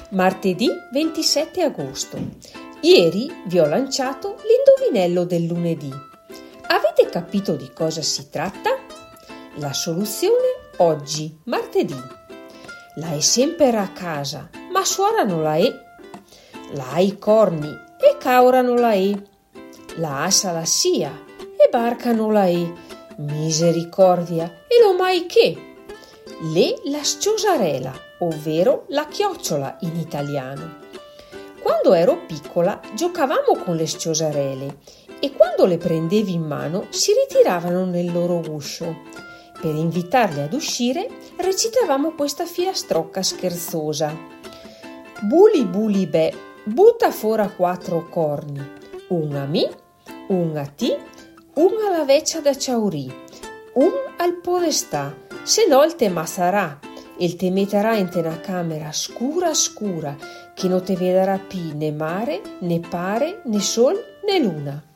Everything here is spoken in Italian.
Martedì 27 agosto. Ieri vi ho lanciato l'indovinello del lunedì. Avete capito di cosa si tratta? La soluzione oggi, martedì. La è sempre a casa, ma suora non la è. La ha i corni e caura non la è. La asa la sia e barca non la è. Misericordia, e lo mai che? Le la sciosarela, ovvero la chiocciola in italiano. Quando ero piccola giocavamo con le sciosarele e quando le prendevi in mano si ritiravano nel loro guscio. Per invitarle ad uscire recitavamo questa filastrocca scherzosa. Buli buli bè, butta fora 4 corni, un a mi, un a ti, un alla veccia da ciaurì, un al podestà, se no il te mazzarà, il te metterà in te una camera scura scura, che non te vedrà più né mare, né pare, né sol, né luna.